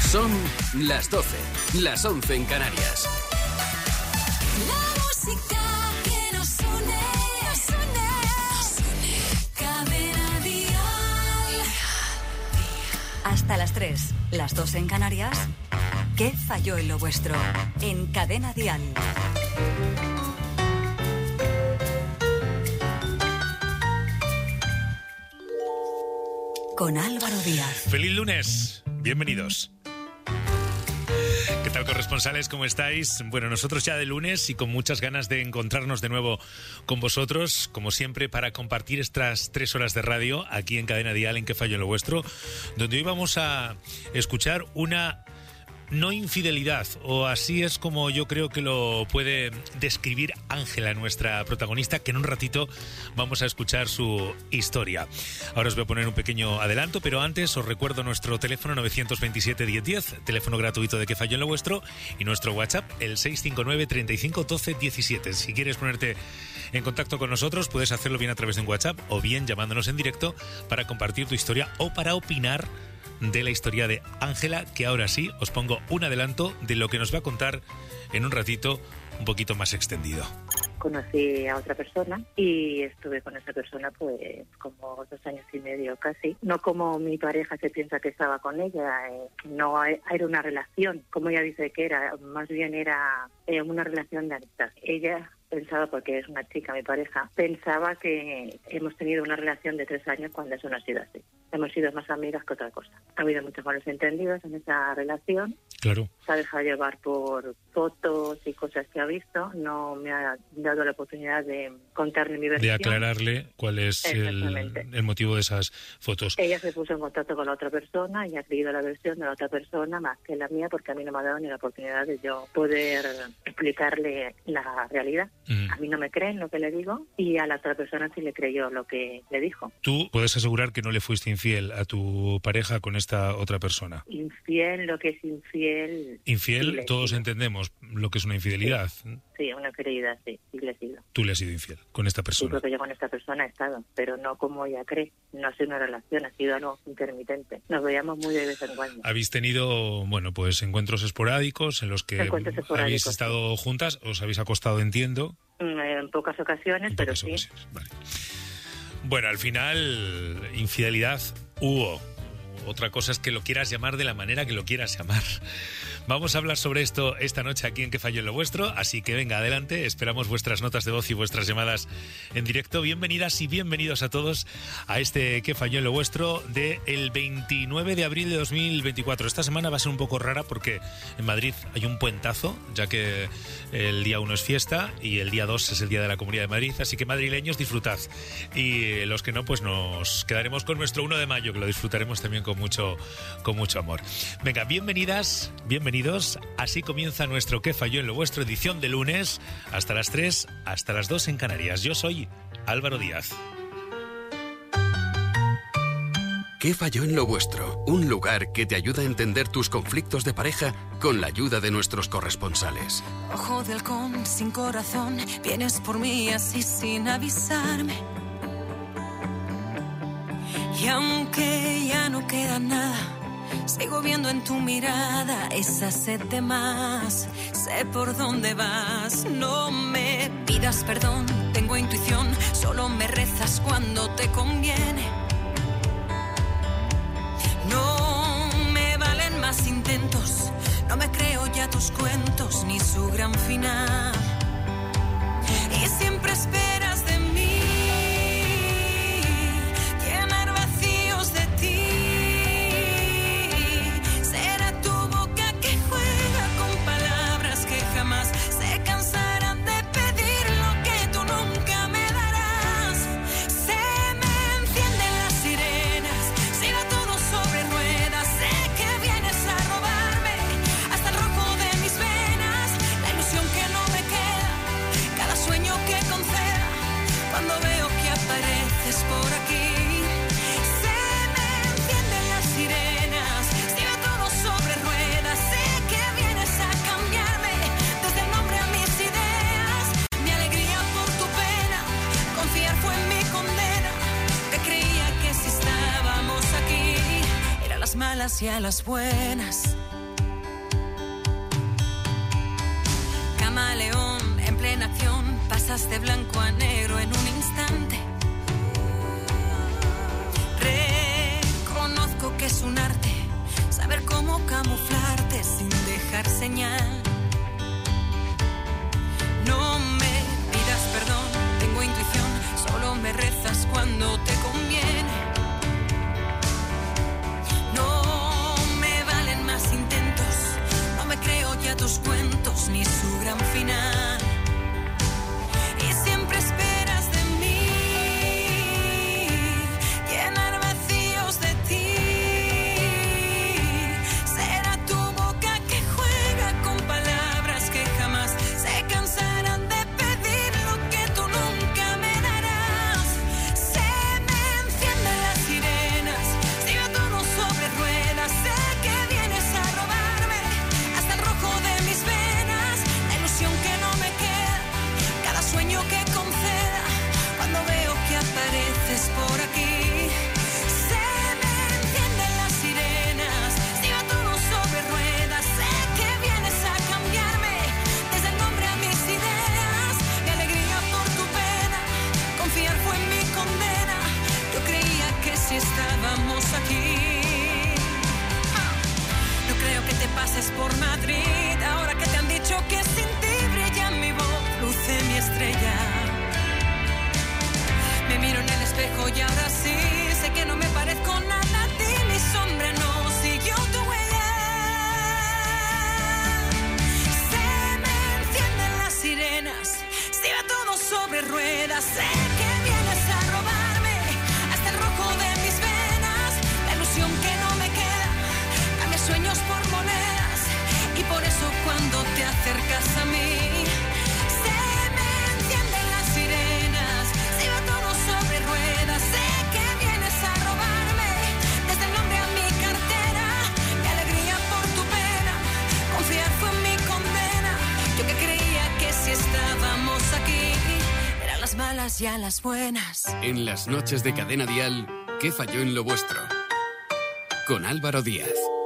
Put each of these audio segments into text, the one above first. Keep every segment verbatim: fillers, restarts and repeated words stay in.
Son las doce, las once en Canarias. La música que nos une, nos une, nos une. Cadena Dial. Hasta las tres, las dos en Canarias. ¿Qué falló en lo vuestro? En Cadena Dial. Con Álvaro Díaz. Feliz lunes, bienvenidos. ¿Qué tal, corresponsales? ¿Cómo estáis? Bueno, nosotros ya de lunes y con muchas ganas de encontrarnos de nuevo con vosotros, como siempre, para compartir estas tres horas de radio aquí en Cadena Dial, en ¿Qué falló en lo vuestro?, donde hoy vamos a escuchar una no infidelidad, o así es como yo creo que lo puede describir Ángela, nuestra protagonista, que en un ratito vamos a escuchar su historia. Ahora os voy a poner un pequeño adelanto, pero antes os recuerdo nuestro teléfono nueve dos siete, diez diez, teléfono gratuito de ¿Qué falló en lo vuestro?, y nuestro WhatsApp, el seis cinco nueve, treinta y cinco, doce, diecisiete. Si quieres ponerte en contacto con nosotros, puedes hacerlo bien a través de un WhatsApp o bien llamándonos en directo para compartir tu historia o para opinar de la historia de Ángela, que ahora sí os pongo un adelanto de lo que nos va a contar en un ratito un poquito más extendido. Conocí a otra persona y estuve con esa persona pues como dos años y medio casi. No como mi pareja se piensa que estaba con ella, eh, no era una relación, como ella dice que era, más bien era eh, una relación de amistad. Ella pensaba, porque es una chica, mi pareja, pensaba que hemos tenido una relación de tres años cuando eso no ha sido así. Hemos sido más amigas que otra cosa. Ha habido muchos malos entendidos en esa relación. Claro. Se ha dejado llevar por fotos y cosas que ha visto. No me ha dado la oportunidad de contarle mi versión. De aclararle cuál es el, el motivo de esas fotos. Ella se puso en contacto con la otra persona y ha creído la versión de la otra persona más que la mía, porque a mí no me ha dado ni la oportunidad de yo poder explicarle la realidad. Mm. A mí no me creen lo que le digo y a la otra persona sí le creyó lo que le dijo. ¿Tú puedes asegurar que no le fuiste infiel a tu pareja con esta otra persona? Infiel, lo que es infiel... Infiel, sí, todos entendemos lo que es una infidelidad. Sí, sí, una infidelidad, sí, sí le he sido. ¿Tú le has sido infiel con esta persona? Sí, porque yo con esta persona he estado, pero no como ella cree. No ha sido una relación, ha sido algo intermitente. Nos veíamos muy de vez en cuando. ¿Habéis tenido, bueno, pues encuentros esporádicos en los que habéis estado sí. juntas? ¿Os habéis acostado, entiendo? En pocas ocasiones, en pero pocas sí. Ocasiones. Vale. Bueno, al final, infidelidad hubo. Otra cosa es que lo quieras llamar de la manera que lo quieras llamar. Vamos a hablar sobre esto esta noche aquí en ¿Qué falló en lo vuestro? Así que venga, adelante. Esperamos vuestras notas de voz y vuestras llamadas en directo. Bienvenidas y bienvenidos a todos a este ¿Qué falló en lo vuestro? Del veintinueve de abril de dos mil veinticuatro. Esta semana va a ser un poco rara porque en Madrid hay un puentazo, ya que el día uno es fiesta y el día dos es el Día de la Comunidad de Madrid. Así que, madrileños, disfrutad. Y los que no, pues nos quedaremos con nuestro uno de mayo, que lo disfrutaremos también con mucho, con mucho amor. Venga, bienvenidas, bienvenidos. Así comienza nuestro ¿Qué falló en lo vuestro? Edición de lunes, hasta las tres, hasta las dos en Canarias. Yo soy Álvaro Díaz. ¿Qué falló en lo vuestro? Un lugar que te ayuda a entender tus conflictos de pareja con la ayuda de nuestros corresponsales. Ojo de halcón, sin corazón, vienes por mí así sin avisarme. Y aunque ya no queda nada, sigo viendo en tu mirada esa sed de más. Sé por dónde vas, no me pidas perdón, tengo intuición, solo me rezas cuando te conviene. No me valen más intentos, no me creo ya tus cuentos ni su gran final. Y siempre esperas de mí llenar vacíos de ti. Será tu boca que juega con palabras que jamás se cansarán de pedir lo que tú nunca me darás. Se me encienden las sirenas, sigo todo sobre ruedas. Sé que vienes a robarme hasta el rojo de mis venas, la ilusión que no me queda, cada sueño que conceda cuando veo que apareces por aquí. Se me encienden las sirenas, sigo todo sobre ruedas. Sé que vienes a cambiarme desde el nombre a mis ideas. Mi alegría por tu pena, confiar fue mi condena. Que creía que si estábamos aquí, eran las malas y a las buenas. señal. No me pidas perdón, tengo intuición, solo me rezas cuando te conviene. No me valen más intentos, no me creo ya tus cuentos ni su gran final. Y siempre esperas de mí llenar vacíos de ti. Será tu boca que juega con palabras que jamás se cansarán de pedir lo que tú nunca me darás. Se me encienden las sirenas, si va todo sobre ruedas. Sé que vienes a robarme hasta el rojo de mis venas, la ilusión que no me queda, cada sueño que conceda cuando veo que apareces por aquí. Se me encienden las sirenas, si va todo sobre ruedas. Sé que vienes a cambiarme desde el nombre a mis ideas. Mi alegría por tu pena, confiar fue mi condena. Yo creía que si estábamos aquí. No creo que te pases por Madrid, ahora que te han dicho que sin ti brilla mi voz, luce mi estrella. Me miro en el espejo y ahora sí, sé que no me parezco nada a ti, mi sombra no siguió tu huella. Se me encienden las sirenas, si va todo sobre ruedas. Sé que vienes a robarme hasta el rojo de mis venas, la ilusión que no me queda, cambia sueños por monedas. Y por eso cuando te acercas a mí, se me encienden las sirenas, si va todo sobre ruedas. Sé que vienes a robarme desde el nombre a mi cartera. Mi alegría por tu pena, confiar fue mi condena. Yo que creía que si estábamos aquí, eran las malas ya las buenas. En las noches de Cadena Dial, ¿qué falló en lo vuestro? Con Álvaro Díaz.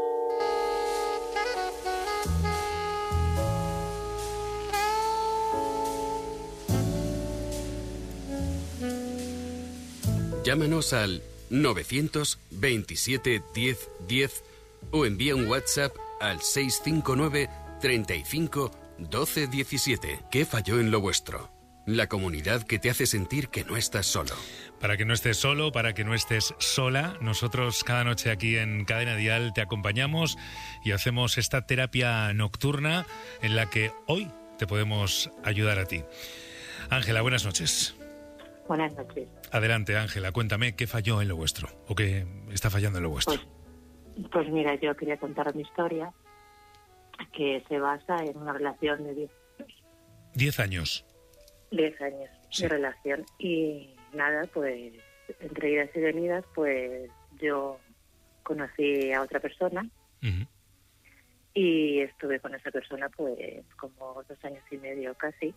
Llámanos al novecientos veintisiete diez diez o envía un WhatsApp al seiscientos cincuenta y nueve treinta y cinco doce diecisiete. ¿Qué falló en lo vuestro? La comunidad que te hace sentir que no estás solo. Para que no estés solo, para que no estés sola, nosotros cada noche aquí en Cadena Dial te acompañamos y hacemos esta terapia nocturna en la que hoy te podemos ayudar a ti. Ángela, buenas noches. Buenas noches. Adelante, Ángela, cuéntame qué falló en lo vuestro o qué está fallando en lo vuestro. Pues, pues mira, yo quería contar mi historia, que se basa en una relación de diez años. Diez años. Diez años Sí. de relación. Y nada, pues entre idas y venidas, pues yo conocí a otra persona Uh-huh. y estuve con esa persona pues como dos años y medio casi.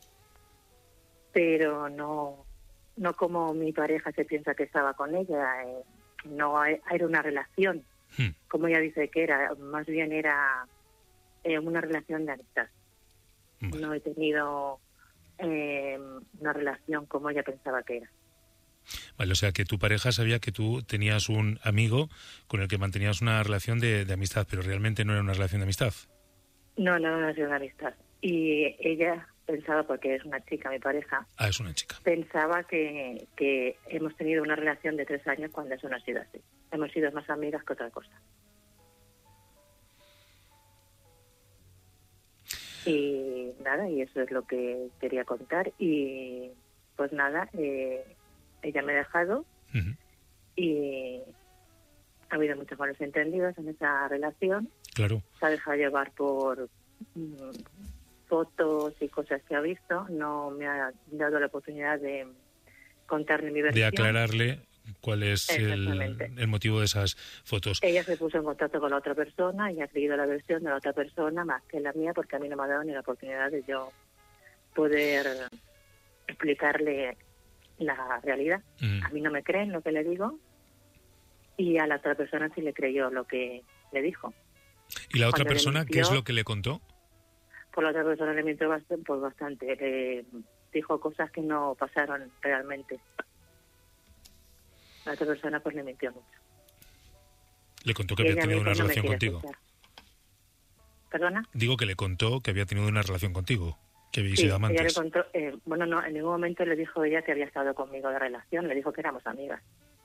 Pero no, no como mi pareja se piensa que estaba con ella. Eh, no era una relación, Hmm. como ella dice que era. Más bien era eh, una relación de amistad. Vale. No he tenido eh, una relación como ella pensaba que era. Vale, o sea que tu pareja sabía que tú tenías un amigo con el que mantenías una relación de, de amistad, pero realmente no era una relación de amistad. No, no, no ha sido una amistad. Y ella pensaba, porque es una chica, mi pareja, Ah, es una chica. pensaba que, que hemos tenido una relación de tres años cuando eso no ha sido así. Hemos sido más amigas que otra cosa. Y nada, y eso es lo que quería contar. Y pues nada, eh, ella me ha dejado Uh-huh. y ha habido muchos malos entendidos en esa relación. Claro. Se ha dejado llevar por mm, fotos y cosas que ha visto. No me ha dado la oportunidad de contarle mi versión. De aclararle cuál es el, Exactamente. el motivo de esas fotos. Ella se puso en contacto con la otra persona y ha creído la versión de la otra persona más que la mía, porque a mí no me ha dado ni la oportunidad de yo poder explicarle la realidad. Mm. A mí no me creen lo que le digo y a la otra persona sí le creyó lo que le dijo. ¿Y la otra Cuando le persona qué es mintió- lo que le contó? Por la otra persona le mintió bastante, pues bastante. Le dijo cosas que no pasaron realmente. La otra persona pues le mintió mucho. Le contó que Y había ella me tenido una dijo, "No me relación quieres contigo. escuchar". ¿Perdona? Digo que le contó que había tenido una relación contigo, que habéis Sí, sido amantes. ella le contó, eh, bueno, no, en ningún momento le dijo ella que había estado conmigo de relación, le dijo que éramos amigas.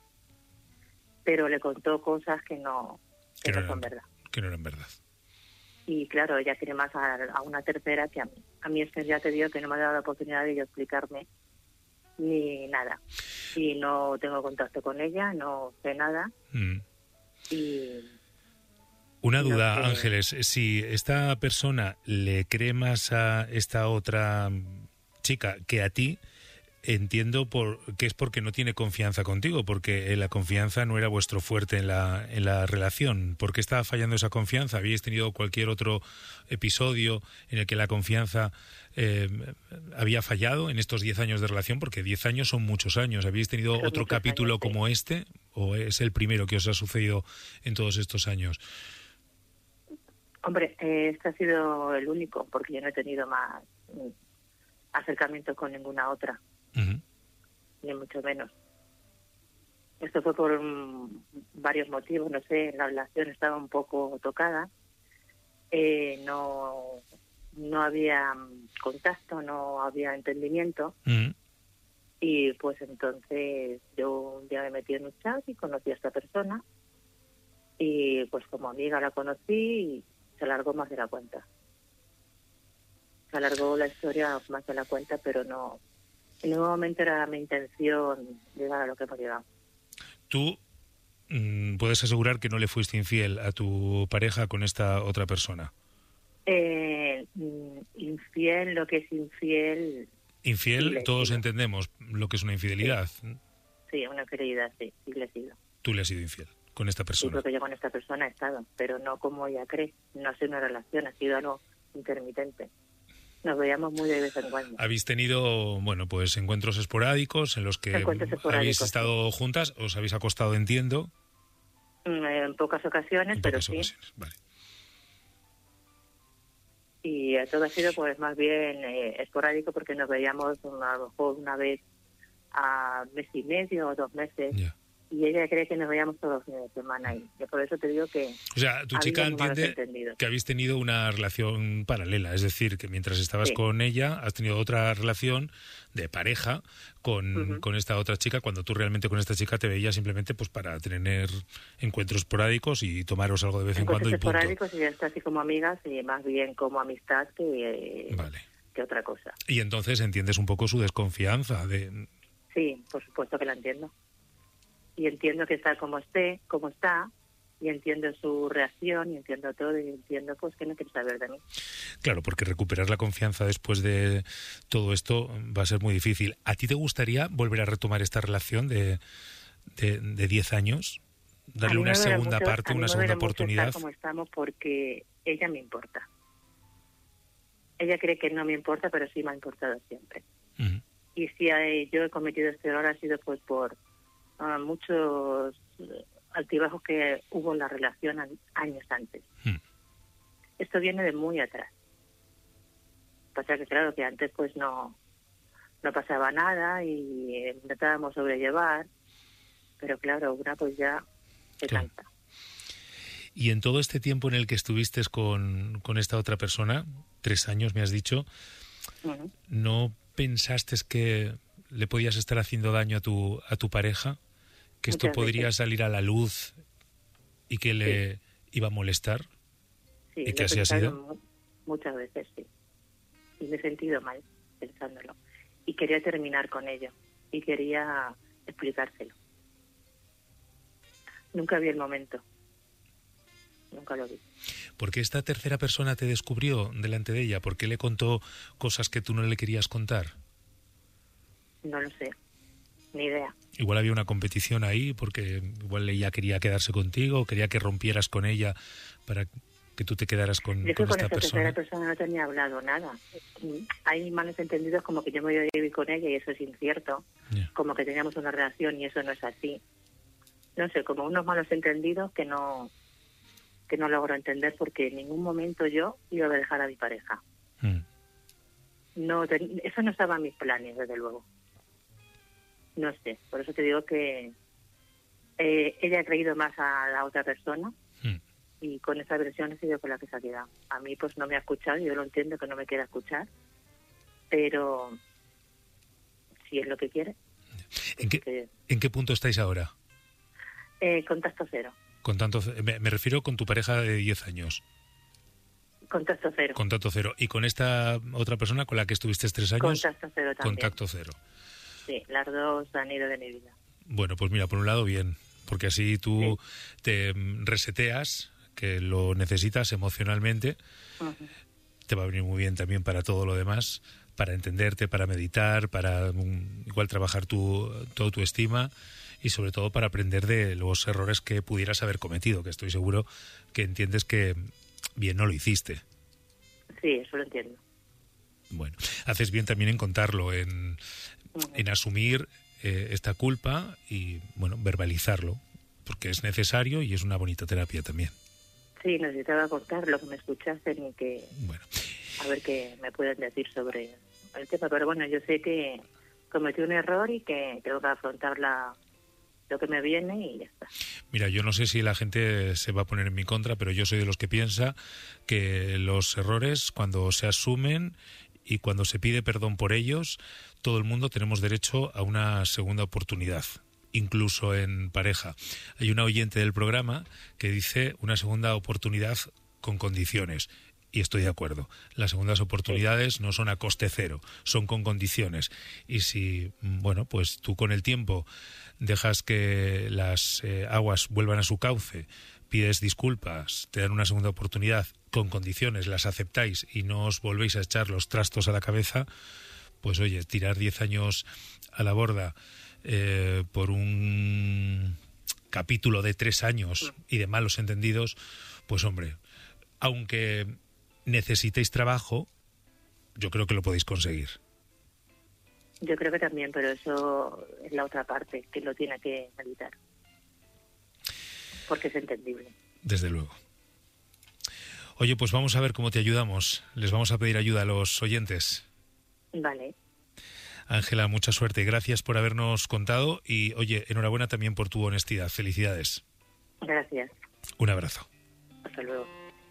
Pero le contó cosas que no, que Que no no son eran- verdad. Que no eran verdad. Y claro, ella quiere más a, a una tercera que a mí. A mí es que ya te digo que no me ha dado la oportunidad de yo explicarme ni nada. Y no tengo contacto con ella, no sé nada. Mm. Y Una No duda, sé. Ángeles, si esta persona le cree más a esta otra mm, chica que a ti, entiendo por que es porque no tiene confianza contigo, porque eh, la confianza no era vuestro fuerte en la, en la relación. ¿Por qué estaba fallando esa confianza? ¿Habíais tenido cualquier otro episodio en el que la confianza eh, había fallado en estos diez años de relación? Porque diez años son muchos años. ¿Habéis tenido Son otro muchos capítulo años, sí. como este o es el primero que os ha sucedido en todos estos años? hombre, eh, este ha sido el único, porque yo no he tenido más mm, acercamientos con ninguna otra, Ujú. ni mucho menos. Esto fue por mm, varios motivos, no sé, la relación estaba un poco tocada, eh, no, no había mm, contacto, no había entendimiento, Ujú. y pues entonces yo un día me metí en un chat y conocí a esta persona, y pues como amiga la conocí y se alargó más de la cuenta. Se alargó la historia más de la cuenta, pero no, en ningún momento era mi intención llegar a lo que hemos llegado. Tú mm, puedes asegurar que no le fuiste infiel a tu pareja con esta otra persona. Eh, mm, infiel, lo que es infiel, Infiel, Sí, le he todos sido. entendemos lo que es una infidelidad. sí, una querida, sí, sí le he sido. Tú le has sido infiel con esta Sí, persona. porque yo con esta persona he estado, pero no como ella cree. No ha sido una relación, ha sido algo intermitente. Nos veíamos muy de vez en cuando. Habéis tenido, bueno, pues encuentros esporádicos en los que Encuentros esporádicos, habéis sí. estado juntas, os habéis acostado, entiendo, Mm, En pocas ocasiones, en pero pocas sí. ocasiones. Vale. Y eh, todo ha sido pues más bien eh, esporádico porque nos veíamos una- a lo mejor una vez a mes y medio o dos meses. Ya. Y ella cree que nos veíamos todos los fines de semana. Y yo por eso te digo que O sea, tu ha chica habido muy malos entiende entendidos. que habéis tenido una relación paralela, es decir, que mientras estabas Sí. con ella has tenido otra relación de pareja con, Ujú. con esta otra chica, cuando tú realmente con esta chica te veías simplemente pues para tener encuentros esporádicos y tomaros algo de vez en cuando Encuentros y punto. esporádicos y ya está así como amigas y más bien como amistad que, eh, Vale. que otra cosa. Y entonces entiendes un poco su desconfianza de... Sí, por supuesto que la entiendo. Y entiendo que está como esté, como está, y entiendo su reacción, y entiendo todo, y entiendo pues que no quiere saber de mí. Claro, porque recuperar la confianza después de todo esto va a ser muy difícil. ¿A ti te gustaría volver a retomar esta relación de de, de diez años? A Darle mí una me duele segunda mucho- parte, a mí una me segunda duele mucho oportunidad. estar como estamos porque ella me importa. Ella cree que no me importa, pero sí me ha importado siempre. Ujú. Y si hay- yo he cometido este error ha sido pues por ah, muchos eh, altibajos que hubo en la relación an- años antes. Mm. Esto viene de muy atrás. Pasa que claro que antes pues no no pasaba nada y eh, intentábamos sobrellevar, pero claro, una pues ya se Claro. cansa. Y en todo este tiempo en el que estuviste con, con esta otra persona, tres años me has dicho, Ujú. ¿no pensaste que le podías estar haciendo daño a tu, a tu pareja? ¿Que esto Muchas podría veces. salir a la luz y que le iba a molestar? Sí, ¿Y lo qué he así ha pensado sido? mu- Muchas veces, sí. Y me he sentido mal pensándolo. Y quería terminar con ello. Y quería explicárselo. Nunca vi el momento. Nunca lo vi. ¿Por qué esta tercera persona te descubrió delante de ella? ¿Por qué le contó cosas que tú no le querías contar? No lo sé. Ni idea. Igual había una competición ahí, porque igual ella quería quedarse contigo, quería que rompieras con ella para que tú te quedaras con, Yo es que con con esta esta tercera persona. persona no tenía hablado nada. Hay malos entendidos como que yo me voy a vivir con ella y eso es incierto. Ya. Como que teníamos una relación y eso no es así. No sé, como unos malos entendidos que no que no logro entender porque en ningún momento yo iba a dejar a mi pareja. Mm. No, ten- eso no estaba en mis planes, desde luego. No sé, por eso te digo que eh, ella ha creído más a la otra persona Mm. y con esa versión he sido con la que se ha quedado. A mí pues no me ha escuchado, yo lo entiendo que no me quiera escuchar, pero si es lo que quiere. ¿En qué, que, ¿en qué punto estáis ahora? Eh, contacto cero. Con tanto, me, me refiero con tu pareja de diez años. Contacto cero. Contacto cero. ¿Y con esta otra persona con la que estuviste tres años? Contacto cero también. Contacto cero. Sí, las dos han ido de mi vida. Bueno, pues mira, por un lado bien, porque así tú sí. te reseteas, que lo necesitas emocionalmente. Uh-huh. Te va a venir muy bien también para todo lo demás, para entenderte, para meditar, para um, igual trabajar tu, toda tu estima y sobre todo para aprender de los errores que pudieras haber cometido, que estoy seguro que entiendes que bien no lo hiciste. Sí, eso lo entiendo. Bueno, haces bien también en contarlo, en, uh-huh. en asumir eh, esta culpa y, bueno, verbalizarlo, porque es necesario y es una bonita terapia también. Sí, necesitaba contar lo que me escuchasen y que... Bueno. A ver qué me pueden decir sobre el tema, pero bueno, yo sé que cometí un error y que tengo que afrontar la, lo que me viene y ya está. Mira, yo no sé si la gente se va a poner en mi contra, pero yo soy de los que piensa que los errores, cuando se asumen y cuando se pide perdón por ellos, todo el mundo tenemos derecho a una segunda oportunidad, incluso en pareja. Hay una oyente del programa que dice una segunda oportunidad con condiciones. Y estoy de acuerdo. Las segundas oportunidades no son a coste cero, son con condiciones. Y si, bueno, pues tú con el tiempo dejas que las eh, aguas vuelvan a su cauce, pides disculpas, te dan una segunda oportunidad con condiciones, las aceptáis y no os volvéis a echar los trastos a la cabeza, pues oye, tirar diez años a la borda eh, por un capítulo de tres años y de malos entendidos, pues hombre, aunque necesitéis trabajo, yo creo que lo podéis conseguir. Yo creo que también, pero eso es la otra parte, que lo tiene que meditar. Porque es entendible. Desde luego. Oye, pues vamos a ver cómo te ayudamos. Les vamos a pedir ayuda a los oyentes. Vale. Ángela, mucha suerte y gracias por habernos contado. Y, oye, enhorabuena también por tu honestidad. Felicidades. Gracias. Un abrazo. Hasta luego.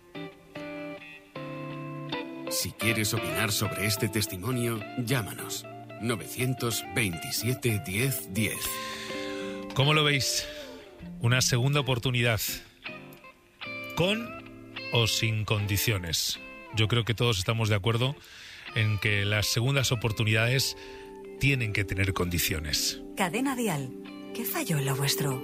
Si quieres opinar sobre este testimonio, llámanos. novecientos veintisiete diez diez. ¿Cómo lo veis? Una segunda oportunidad. ¿Con o sin condiciones? Yo creo que todos estamos de acuerdo en que las segundas oportunidades tienen que tener condiciones. Cadena Dial. ¿Qué falló en lo vuestro?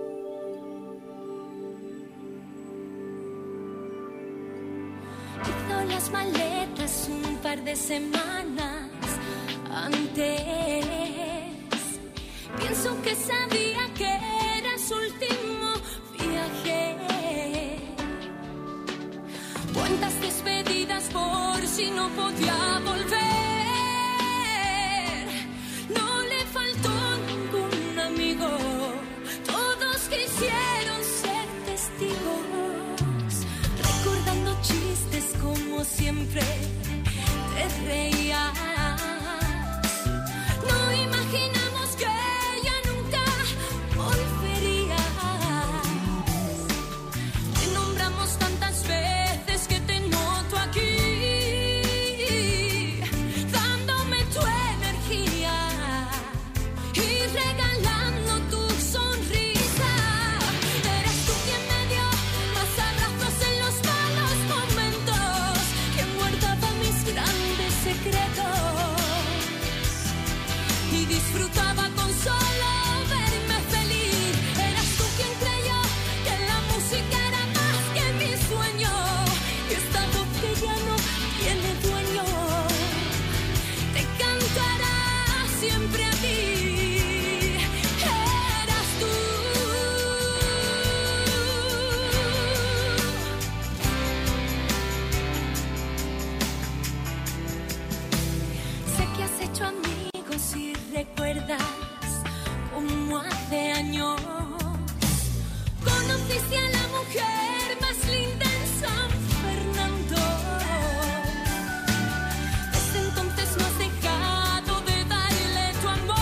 Hizo las maletas un par de semanas antes. Pienso que sabía que era su último viaje. Cuántas despedidas por si no podía volver. No le faltó ningún amigo. Todos quisieron ser testigos. Recordando chistes como siempre te reías. No imaginamos que ella nunca volvería. Te nombramos tantas veces que te noto aquí, dándome tu energía y regalando tu sonrisa. Eres tú quien me dio más abrazos en los malos momentos, quien guardaba mis grandes secretos y disfrutaba con solo verme feliz. Eras tú quien creyó que la música era más que mi sueño, y esta voz que ya no tiene dueño te cantará siempre a ti. Eras tú. Sé que has hecho amigos si recuerdas como hace años conociste a la mujer más linda en San Fernando. Desde entonces no has dejado de darle tu amor.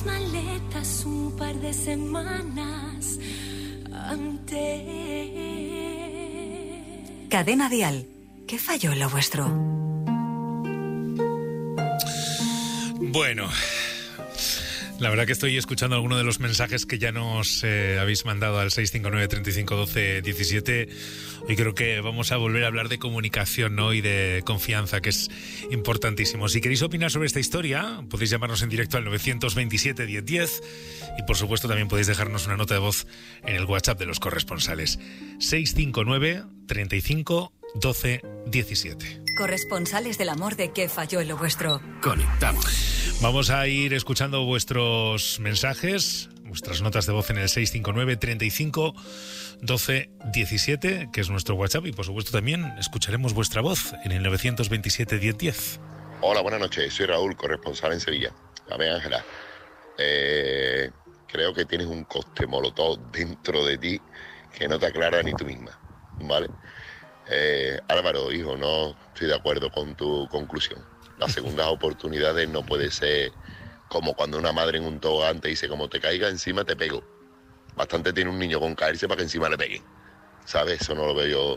mis maletas un par de semanas antes. Cadena Dial. ¿Qué falló en lo vuestro? Bueno, la verdad que estoy escuchando algunos de los mensajes que ya nos eh, habéis mandado al seis cinco nueve, treinta y cinco, doce, diecisiete. Hoy creo que vamos a volver a hablar de comunicación, ¿no? Y de confianza, que es importantísimo. Si queréis opinar sobre esta historia, podéis llamarnos en directo al nueve dos siete, diez, diez y por supuesto también podéis dejarnos una nota de voz en el WhatsApp de los corresponsales. seis cinco nueve, treinta y cinco, doce, diecisiete. Corresponsales del amor de ¿Qué falló en lo vuestro? Conectamos. Vamos a ir escuchando vuestros mensajes, vuestras notas de voz en el seis cinco nueve, treinta y cinco, doce, diecisiete, que es nuestro WhatsApp, y por supuesto también escucharemos vuestra voz en el nueve dos siete, diez, diez. Hola, buenas noches, soy Raúl, corresponsal en Sevilla. A ver, Ángela, eh, creo que tienes un coste molotov dentro de ti que no te aclara ni tú misma, ¿vale? Eh, Álvaro, hijo, no estoy de acuerdo con tu conclusión. Las segundas oportunidades no puede ser como cuando una madre en un tobogán te dice, como te caiga encima te pego. Bastante tiene un niño con caerse para que encima le peguen, ¿sabes? Eso no lo veo yo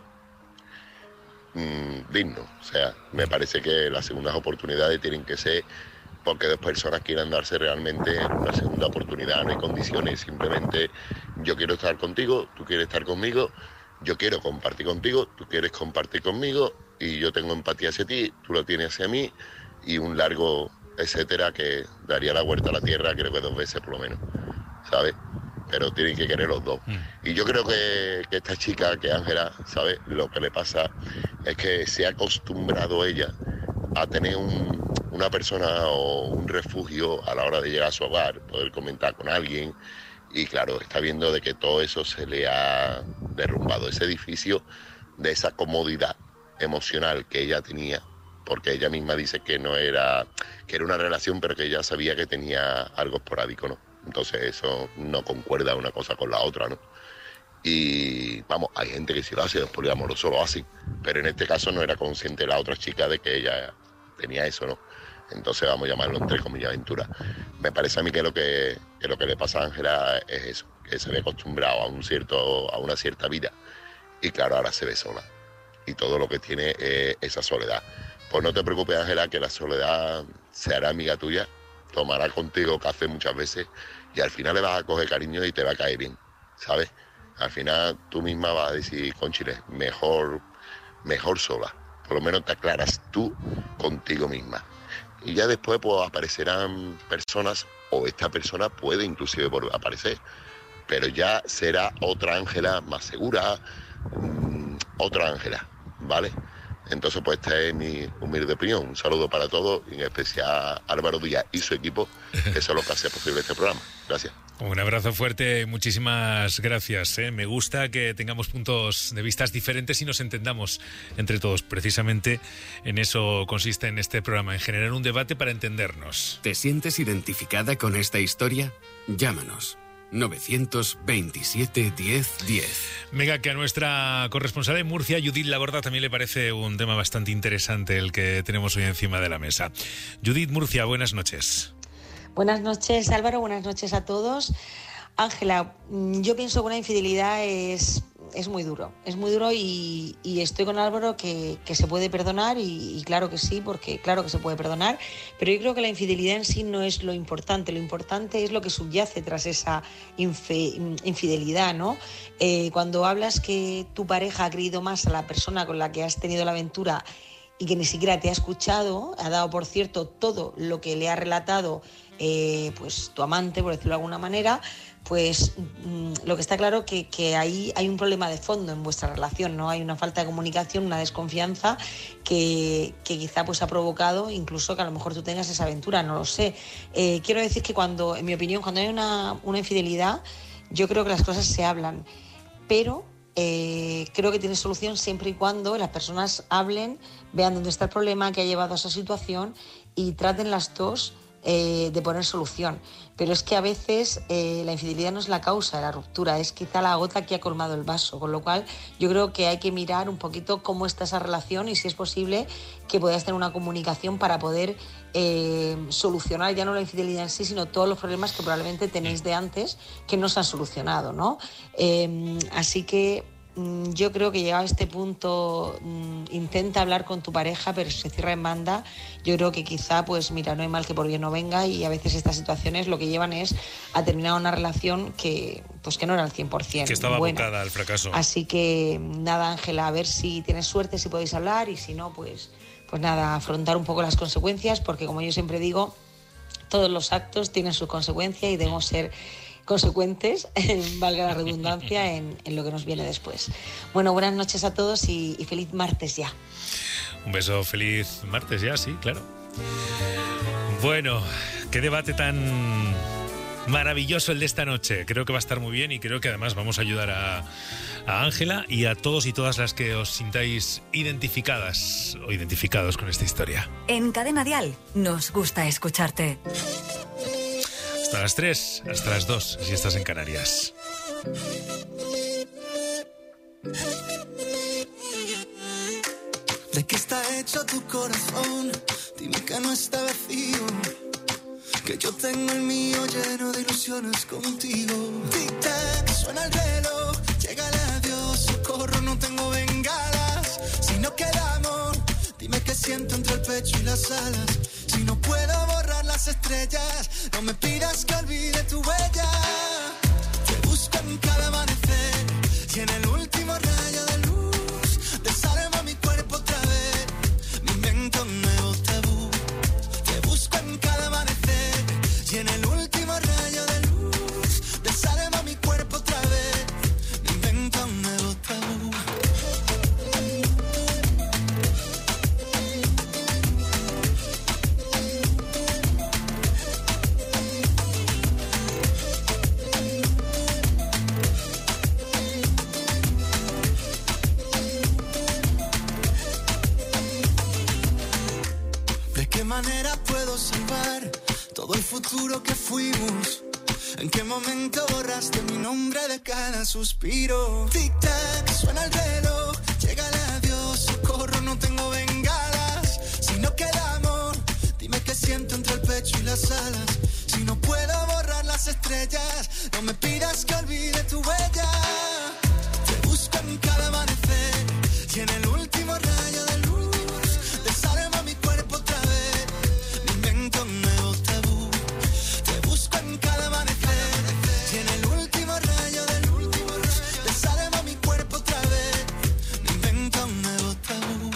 mmm, digno. O sea, me parece que las segundas oportunidades tienen que ser porque dos personas quieran darse realmente una segunda oportunidad. No hay condiciones, simplemente yo quiero estar contigo, tú quieres estar conmigo, yo quiero compartir contigo, tú quieres compartir conmigo y yo tengo empatía hacia ti, tú lo tienes hacia mí y un largo etcétera que daría la vuelta a la tierra creo que dos veces por lo menos, ¿sabes? Pero tienen que querer los dos. Mm. Y yo creo que, que esta chica, que Ángela, ¿sabes? Lo que le pasa es que se ha acostumbrado ella a tener un, una persona o un refugio a la hora de llegar a su hogar, poder comentar con alguien. Y claro, está viendo de que todo eso se le ha derrumbado, ese edificio de esa comodidad emocional que ella tenía, porque ella misma dice que no era, que era una relación, pero que ella sabía que tenía algo esporádico, ¿no? Entonces eso no concuerda una cosa con la otra, ¿no? Y vamos, hay gente que si lo hace, los poliamorosos lo hacen, pero en este caso no era consciente la otra chica de que ella tenía eso, ¿no? Entonces vamos a llamarlo entre comillas aventura. Me parece a mí que lo que, que lo que le pasa a Ángela es eso, que se ve acostumbrado a un cierto, a una cierta vida y claro, ahora se ve sola y todo lo que tiene es esa soledad. Pues no te preocupes, Ángela, que la soledad se hará amiga tuya, tomará contigo café muchas veces y al final le vas a coger cariño y te va a caer bien, ¿sabes? Al final tú misma vas a decir, Conchile, mejor, mejor sola, por lo menos te aclaras tú contigo misma. Y ya después pues aparecerán personas, o esta persona puede inclusive aparecer, pero ya será otra Ángela más segura, mmm, otra Ángela, ¿vale? Entonces pues esta es mi humilde opinión. Un saludo para todos, y en especial a Álvaro Díaz y su equipo, que son los que hacen posible este programa. Gracias. Un abrazo fuerte, muchísimas gracias. ¿eh? Me gusta que tengamos puntos de vistas diferentes y nos entendamos entre todos. Precisamente en eso consiste en este programa, en generar un debate para entendernos. ¿Te sientes identificada con esta historia? Llámanos. nueve dos siete, diez, diez. Venga, que a nuestra corresponsal en Murcia, Judith Lagorda, también le parece un tema bastante interesante el que tenemos hoy encima de la mesa. Judith, Murcia, buenas noches. Buenas noches, Álvaro, buenas noches a todos. Ángela, yo pienso que una infidelidad es, es muy duro, es muy duro y, y estoy con Álvaro que, que se puede perdonar y, y claro que sí, porque claro que se puede perdonar, pero yo creo que la infidelidad en sí no es lo importante, lo importante es lo que subyace tras esa infe, infidelidad, ¿no? Eh, cuando hablas que tu pareja ha querido más a la persona con la que has tenido la aventura y que ni siquiera te ha escuchado, ha dado por cierto todo lo que le ha relatado eh, pues tu amante, por decirlo de alguna manera, pues mmm, lo que está claro que, que ahí hay un problema de fondo en vuestra relación, ¿no? Hay una falta de comunicación, una desconfianza que, que quizá pues ha provocado incluso que a lo mejor tú tengas esa aventura, no lo sé. Eh, quiero decir que cuando, en mi opinión, cuando hay una, una infidelidad, yo creo que las cosas se hablan, pero Eh, creo que tiene solución siempre y cuando las personas hablen, vean dónde está el problema que ha llevado a esa situación y traten las dos eh, de poner solución. Pero es que a veces eh, la infidelidad no es la causa de la ruptura, es quizá la gota que ha colmado el vaso, con lo cual yo creo que hay que mirar un poquito cómo está esa relación y si es posible que podáis tener una comunicación para poder eh, solucionar ya no la infidelidad en sí, sino todos los problemas que probablemente tenéis de antes que no se han solucionado, ¿no? Eh, así que yo creo que llegado a este punto intenta hablar con tu pareja, pero si se cierra en banda, yo creo que quizá, pues mira, no hay mal que por bien no venga, y a veces estas situaciones lo que llevan es a terminar una relación que pues que no era al cien por ciento que estaba buena. abocada al fracaso. Así que nada, Ángela, a ver si tienes suerte, si podéis hablar, y si no, pues, pues nada, afrontar un poco las consecuencias, porque como yo siempre digo, todos los actos tienen su consecuencia y debemos ser consecuentes, valga la redundancia, en, en lo que nos viene después. Bueno, buenas noches a todos y, y feliz martes ya. Un beso, feliz martes ya, sí, claro. Bueno, qué debate tan maravilloso el de esta noche. Creo que va a estar muy bien y creo que además vamos a ayudar a a Ángela y a todos y todas las que os sintáis identificadas o identificados con esta historia. En Cadena Dial nos gusta escucharte. Hasta las tres, hasta las dos, si estás en Canarias. ¿De qué está hecho tu corazón? Dime que no está vacío, que yo tengo el mío lleno de ilusiones contigo. Tic-tac, suena el reloj, llega el adiós, socorro, no tengo bengalas. Si no queda amor, dime qué siento entre el pecho y las alas. Si no puedo borrar las estrellas, no me pidas que olvide tu huella. Te busco en cada amanecer y en el último rayo de luz desarma mi cuerpo otra vez. Me invento un nuevo tabú. Te busco en cada amanecer y en el último rayo de luz desarma mi cuerpo otra vez. Me invento un nuevo tabú. ¿De qué manera puedo salvar todo el futuro que fuimos? ¿En qué momento borraste mi nombre de cada suspiro? Tic-tac, suena el reloj, llega el adiós, socorro, no tengo bengalas. Si no queda amor, dime qué siento entre el pecho y las alas. Si no puedo borrar las estrellas, no me pidas que olvide tu huella. Te busco en cada amanecer y en el último rayo de luz desarma mi cuerpo otra vez. Me invento un nuevo tabú. Te busco en cada amanecer y en el último rayo de luz desarma mi cuerpo otra vez. Me invento un nuevo tabú.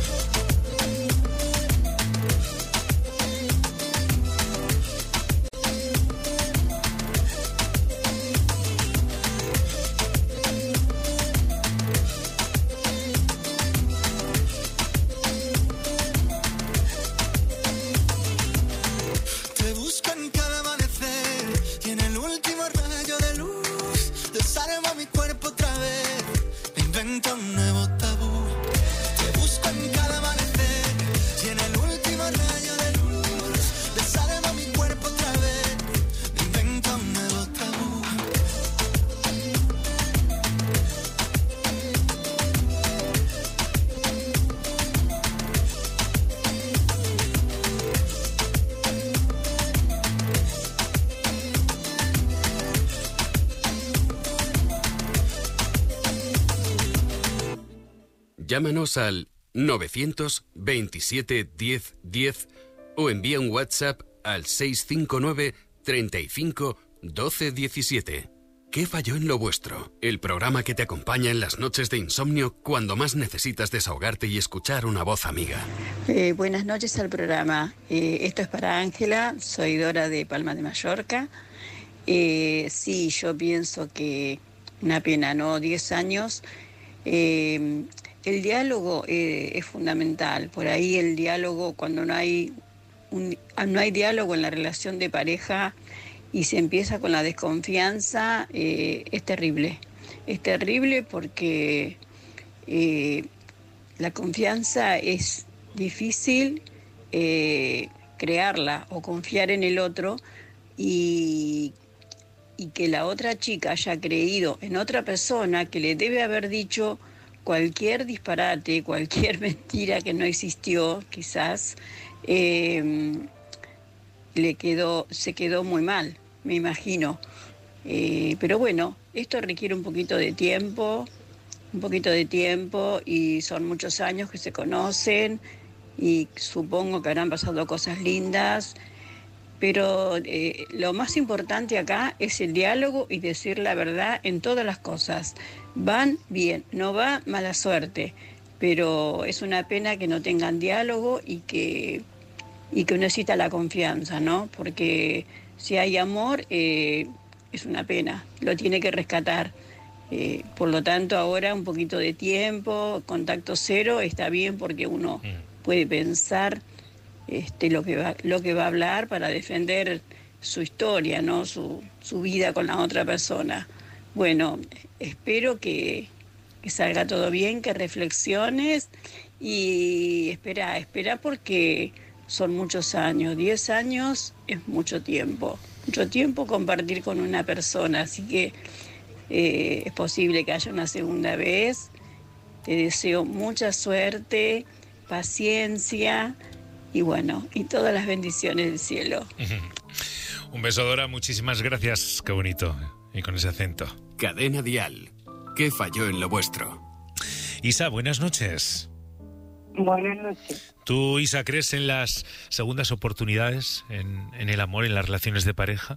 Te busco en cada amanecer y en el último rayo de luz desarma mi cuerpo otra vez. Me invento un nuevo tabú. Te busco en cada amanecer y en el último rayo de luz desarma mi cuerpo otra vez. Me invento un nuevo tabú. Llámanos al novecientos veintisiete diez diez o envía un WhatsApp al seiscientos cincuenta y nueve treinta y cinco doce diecisiete. ¿Qué falló en lo vuestro? El programa que te acompaña en las noches de insomnio cuando más necesitas desahogarte y escuchar una voz amiga. Eh, buenas noches al programa. Eh, esto es para Ángela, soy Dora de Palma de Mallorca. Eh, sí, yo pienso que una pena, ¿no? diez años. Eh, el diálogo eh, es fundamental. Por ahí el diálogo, cuando no hay, un, no hay diálogo en la relación de pareja y se empieza con la desconfianza, eh, es terrible. Es terrible porque eh, la confianza es difícil eh, crearla o confiar en el otro y, y que la otra chica haya creído en otra persona que le debe haber dicho cualquier disparate, cualquier mentira que no existió, quizás, eh, le quedó, se quedó muy mal, me imagino. Eh, pero bueno, esto requiere un poquito de tiempo, un poquito de tiempo y son muchos años que se conocen y supongo que habrán pasado cosas lindas, pero eh, lo más importante acá es el diálogo y decir la verdad en todas las cosas. Van bien, no va mala suerte, pero es una pena que no tengan diálogo y que, y que necesita la confianza, ¿no? Porque si hay amor, eh, es una pena, lo tiene que rescatar. Eh, por lo tanto, ahora un poquito de tiempo, contacto cero, está bien porque uno puede pensar este, lo que va, lo que va a hablar para defender su historia, ¿no? Su, su vida con la otra persona. Bueno, espero que, que salga todo bien, que reflexiones y espera, espera porque son muchos años, diez años es mucho tiempo, mucho tiempo compartir con una persona, así que eh, es posible que haya una segunda vez. Te deseo mucha suerte, paciencia y bueno, y todas las bendiciones del cielo. Un beso, Dora, muchísimas gracias, qué bonito. Y con ese acento. Cadena Dial. ¿Qué falló en lo vuestro? Isa, buenas noches. Buenas noches. ¿Tú, Isa, crees en las segundas oportunidades, en, en el amor, en las relaciones de pareja?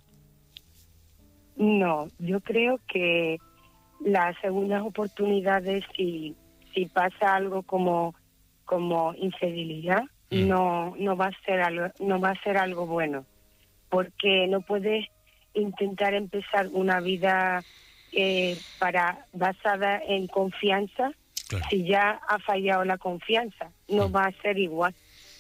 No, yo creo que las segundas oportunidades, si, si pasa algo como, como infidelidad, mm. no, no va a ser algo, no va a ser algo bueno. Porque no puedes intentar empezar una vida eh, para basada en confianza, claro. Si ya ha fallado la confianza, no mm. va a ser igual.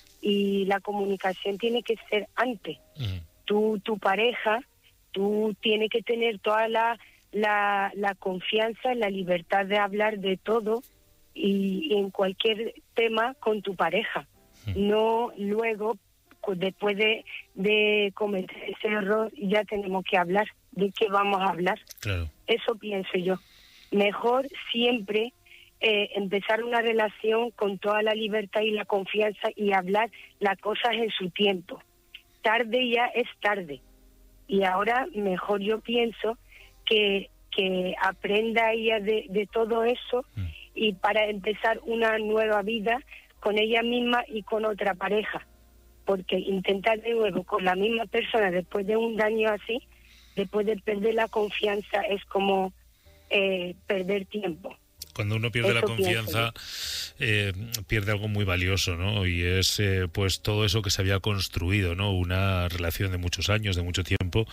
Y la comunicación tiene que ser antes. Mm. Tú, tu pareja, tú tienes que tener toda la, la, la confianza, la libertad de hablar de todo y, y en cualquier tema con tu pareja. Mm. No luego, después de, de cometer ese error, ya tenemos que hablar. ¿De qué vamos a hablar? Claro. Eso pienso yo. Mejor siempre eh, empezar una relación con toda la libertad y la confianza y hablar las cosas en su tiempo. Tarde ya es tarde. Y ahora mejor yo pienso que, que aprenda ella de, de todo eso mm. y para empezar una nueva vida con ella misma y con otra pareja. Porque intentar de nuevo con la misma persona después de un daño así, después de perder la confianza, es como eh, perder tiempo. Cuando uno pierde eso la confianza, eh, pierde algo muy valioso, ¿no? Y es eh, pues todo eso que se había construido, ¿no? Una relación de muchos años, de mucho tiempo.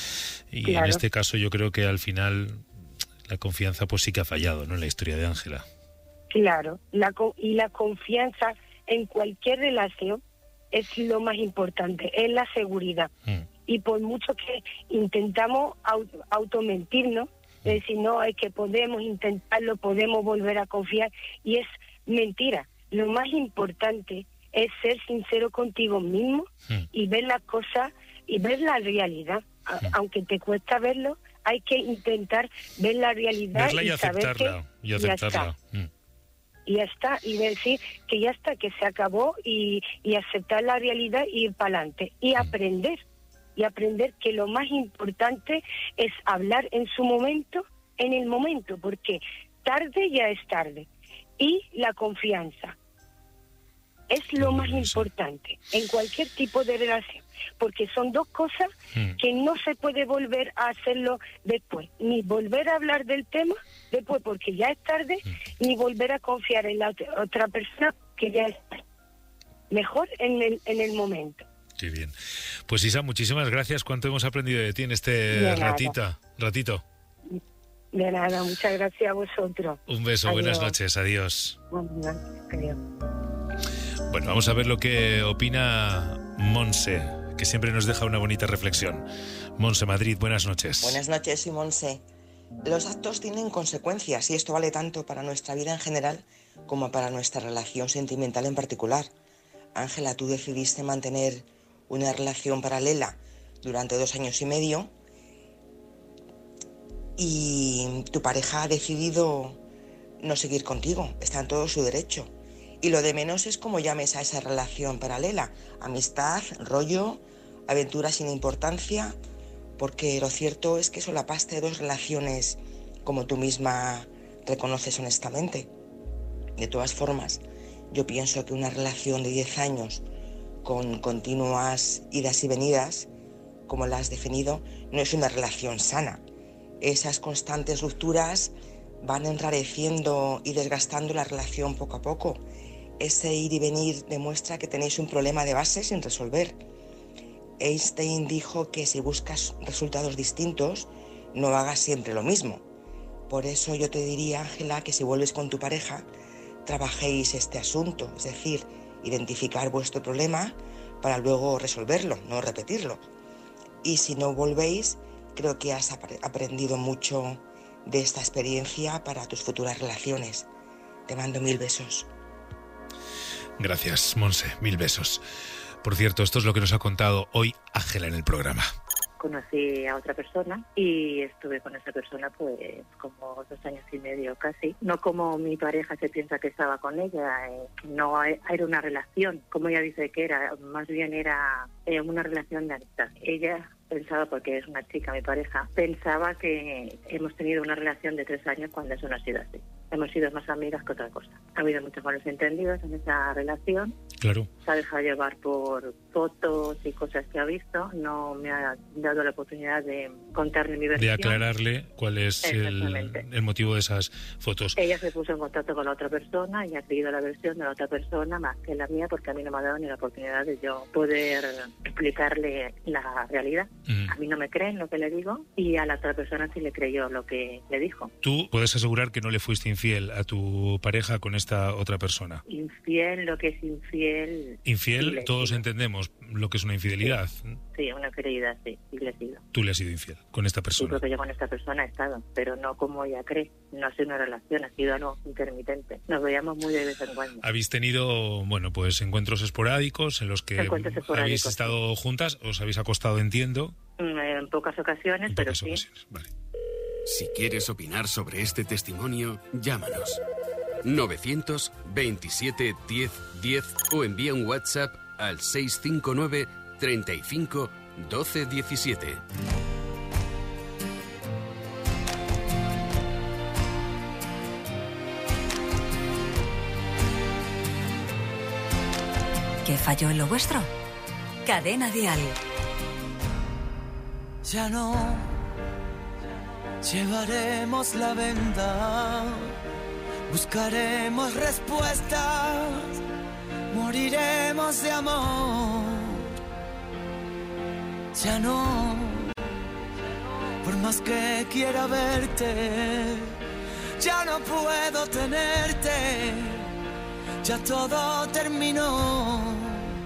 Y claro. En este caso yo creo que al final la confianza pues sí que ha fallado, ¿no? En la historia de Ángela. Claro, la, y la confianza en cualquier relación es lo más importante, es la seguridad. Mm. Y por mucho que intentamos auto, automentirnos, mm. decir, no, es que podemos intentarlo, podemos volver a confiar, y es mentira. Lo más importante es ser sincero contigo mismo mm. y ver las cosas y ver la realidad. A, mm. aunque te cuesta verlo, hay que intentar ver la realidad. Verla y, y aceptarla. Saber que y aceptarla. Y ya está, y decir que ya está, que se acabó y, y aceptar la realidad y ir para adelante. Y aprender, y aprender que lo más importante es hablar en su momento, en el momento, porque tarde ya es tarde. Y la confianza es lo más importante en cualquier tipo de relación, porque son dos cosas mm. que no se puede volver a hacerlo después, ni volver a hablar del tema después porque ya es tarde, mm. ni volver a confiar en la otra persona que ya es tarde. Mejor en el, en el momento. Qué bien. Pues Isa, muchísimas gracias. ¿Cuánto hemos aprendido de ti en este de ratita, ratito? De nada, muchas gracias a vosotros. Un beso, adiós. Buenas noches, adiós. Buenas noches, adiós. Bueno, vamos a ver lo que opina Monse, que siempre nos deja una bonita reflexión. Monse Madrid, buenas noches. Buenas noches, soy Monse. Los actos tienen consecuencias y esto vale tanto para nuestra vida en general como para nuestra relación sentimental en particular. Ángela, tú decidiste mantener una relación paralela durante dos años y medio y tu pareja ha decidido no seguir contigo, está en todo su derecho. Y lo de menos es cómo llames a esa relación paralela, amistad, rollo, aventura sin importancia, porque lo cierto es que solapaste dos relaciones como tú misma reconoces honestamente. De todas formas, yo pienso que una relación de diez años con continuas idas y venidas, como la has definido, no es una relación sana. Esas constantes rupturas van enrareciendo y desgastando la relación poco a poco. Ese ir y venir demuestra que tenéis un problema de base sin resolver. Einstein dijo que si buscas resultados distintos, no hagas siempre lo mismo. Por eso yo te diría, Ángela, que si vuelves con tu pareja, trabajéis este asunto, es decir, identificar vuestro problema para luego resolverlo, no repetirlo. Y si no volvéis, creo que has ap- aprendido mucho de esta experiencia para tus futuras relaciones. Te mando mil besos. Gracias, Monse, mil besos. Por cierto, esto es lo que nos ha contado hoy Ángela en el programa. Conocí a otra persona y estuve con esa persona pues como dos años y medio casi. No como mi pareja se piensa que estaba con ella, eh, no era una relación, como ella dice que era, más bien era eh, una relación de amistad. Ella pensaba, porque es una chica mi pareja, pensaba que hemos tenido una relación de tres años cuando eso no ha sido así. Hemos sido más amigas que otra cosa. Ha habido muchos malos entendidos en esa relación. Claro. Se ha dejado llevar por fotos y cosas que ha visto. No me ha dado la oportunidad de contarle mi versión. De aclararle cuál es el, el motivo de esas fotos. Ella se puso en contacto con la otra persona y ha pedido la versión de la otra persona más que la mía, porque a mí no me ha dado ni la oportunidad de yo poder explicarle la realidad. Mm. A mí no me creen lo que le digo y a la otra persona sí le creyó lo que le dijo. ¿Tú puedes asegurar que no le fuiste infiel a tu pareja con esta otra persona? Infiel, lo que es infiel... Infiel, sí, todos entendemos lo que es una infidelidad. Sí, sí, una infidelidad, sí, sí le he sido. Tú le has sido infiel con esta persona. Sí, creo que yo con esta persona he estado, pero no como ella cree. No ha sido una relación, ha sido algo intermitente. Nos veíamos muy de vez en cuando. Habéis tenido, bueno, pues encuentros esporádicos en los que habéis estado sí. juntas, os habéis acostado, entiendo. En pocas ocasiones, en pero pocas sí. Ocasiones. Vale. Si quieres opinar sobre este testimonio, llámanos. novecientos veintisiete diez diez o envía un WhatsApp al seis cinco nueve treinta y cinco doce diecisiete. ¿Qué falló en lo vuestro? Cadena Dial. Ya no llevaremos la venda, buscaremos respuestas, moriremos de amor. Ya no, por más que quiera verte, ya no puedo tenerte, ya todo terminó.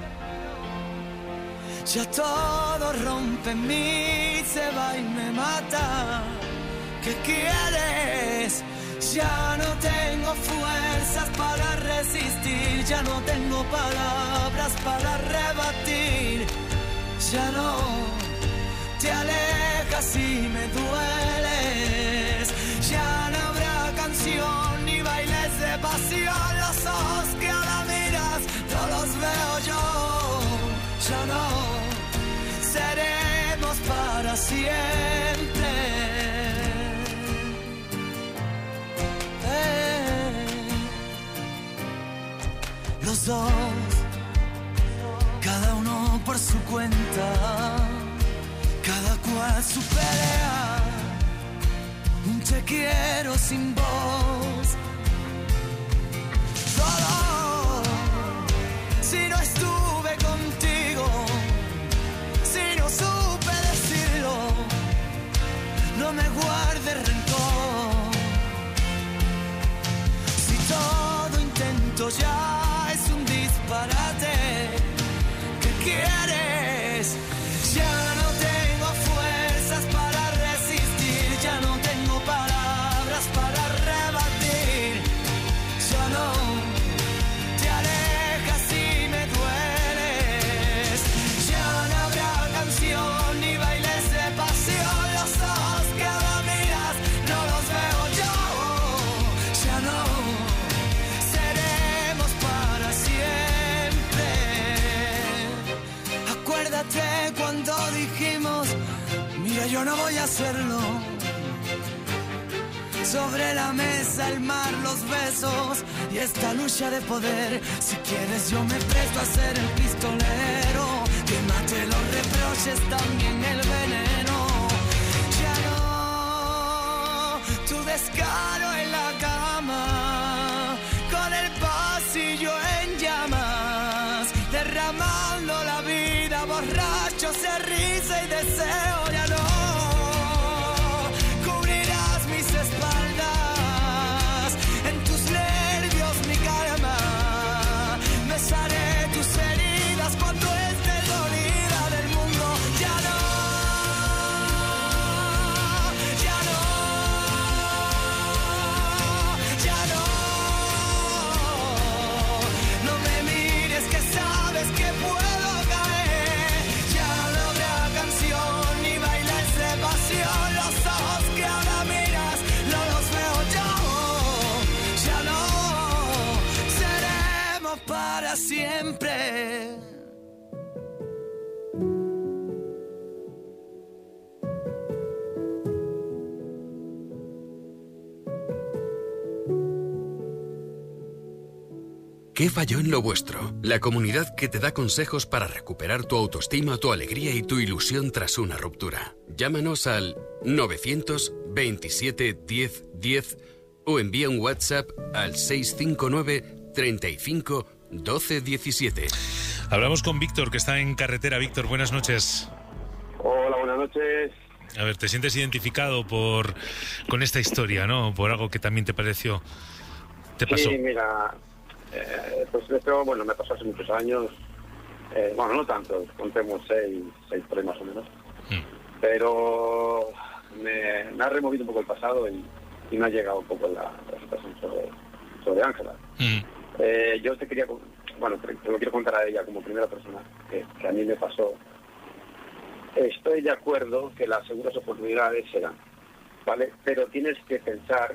Ya todo rompe en mí, se va y me mata. ¿Qué quieres? Ya no tengo fuerzas para resistir, ya no tengo palabras para rebatir. Ya no te alejas y me dueles. Ya no habrá canción ni bailes de pasión. Los ojos que ahora miras no los veo yo. Ya no seremos para siempre. Eh. Los dos, cada uno por su cuenta, cada cual su pelea. Un te quiero sin voz. Solo si no estuve contigo, si no supe decirlo, no me guardes rencor. Si todo intento ya es un disparate, ¿qué quieres? Ya no tengo fuerzas para resistir, ya no tengo palabras para rebatir. Ya no te alejas y me duele. Mira, yo no voy a hacerlo. Sobre la mesa, el mar, los besos y esta lucha de poder. Si quieres yo me presto a ser el pistolero, que mate los reproches, también el veneno. Ya no, tu descaro en la cama, con el pasillo en llamas, derramando la vida, borrachos de risa y deseo. Ya no besaré tus heridas cuando esté dolida del mundo. Ya no, ya no, ya no. No me mires que sabes que puedo caer. Ya no habrá canción ni bailes de pasión. Los ojos que ahora miras no los veo yo. Ya no seremos para siempre. ¿Qué falló en lo vuestro? La comunidad que te da consejos para recuperar tu autoestima, tu alegría y tu ilusión tras una ruptura. Llámanos al novecientos veintisiete diez diez o envía un WhatsApp al seiscientos cincuenta y nueve treinta y cinco doce diecisiete. Hablamos con Víctor, que está en carretera. Víctor, buenas noches. Hola, buenas noches. A ver, ¿te sientes identificado por con esta historia, no? Por algo que también te pareció, te pasó. Sí, mira, eh, pues esto, bueno, me pasó hace muchos años. Eh, bueno, no tanto, contemos seis, seis por ahí más o menos. Mm. Pero me, me ha removido un poco el pasado y, y me ha llegado un poco la, la situación sobre, sobre Ángela. Mm. Eh, yo te quería, bueno, te, te lo quiero contar a ella como primera persona que, que a mí me pasó. Estoy de acuerdo que las segundas oportunidades se dan, ¿vale? Pero tienes que pensar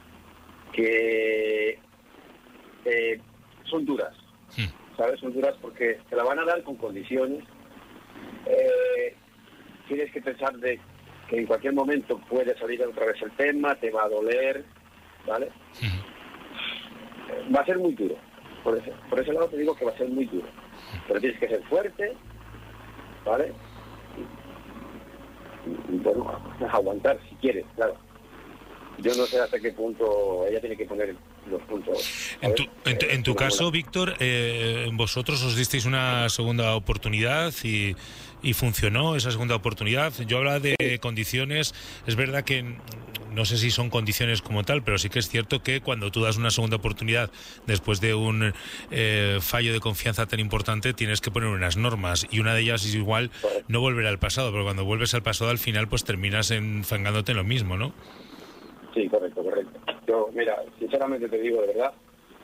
que eh, son duras, ¿sabes? Son duras porque te la van a dar con condiciones. Eh, tienes que pensar de que en cualquier momento puede salir otra vez el tema, te va a doler, ¿vale? Va a ser muy duro. Por ese, por ese lado te digo que va a ser muy duro. Pero tienes que ser fuerte, ¿vale? Y, y bueno, aguantar si quieres, claro. Yo no sé hasta qué punto ella tiene que poner los puntos. En tu, en, eh, en tu caso, buena. Víctor, eh, vosotros os disteis una segunda oportunidad y, y funcionó esa segunda oportunidad. Yo hablaba de sí. condiciones. Es verdad que no sé si son condiciones como tal, pero sí que es cierto que cuando tú das una segunda oportunidad después de un eh, fallo de confianza tan importante, tienes que poner unas normas y una de ellas es igual no volver al pasado, pero cuando vuelves al pasado al final pues terminas enfangándote en lo mismo, ¿no? Sí, correcto, correcto. Yo, mira, sinceramente te digo de verdad,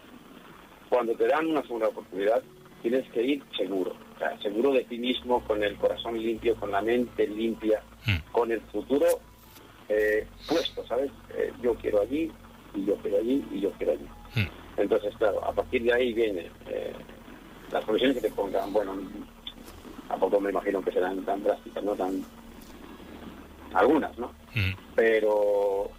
cuando te dan una segunda oportunidad tienes que ir seguro, o sea, seguro de ti mismo, con el corazón limpio, con la mente limpia, mm. con el futuro Eh, puesto, ¿sabes? Eh, yo quiero allí, y yo quiero allí, y yo quiero allí. Hmm. Entonces, claro, a partir de ahí viene eh, las condiciones que te pongan. Bueno, tampoco me imagino que serán tan drásticas, ¿no? Tan algunas, ¿no? Hmm. Pero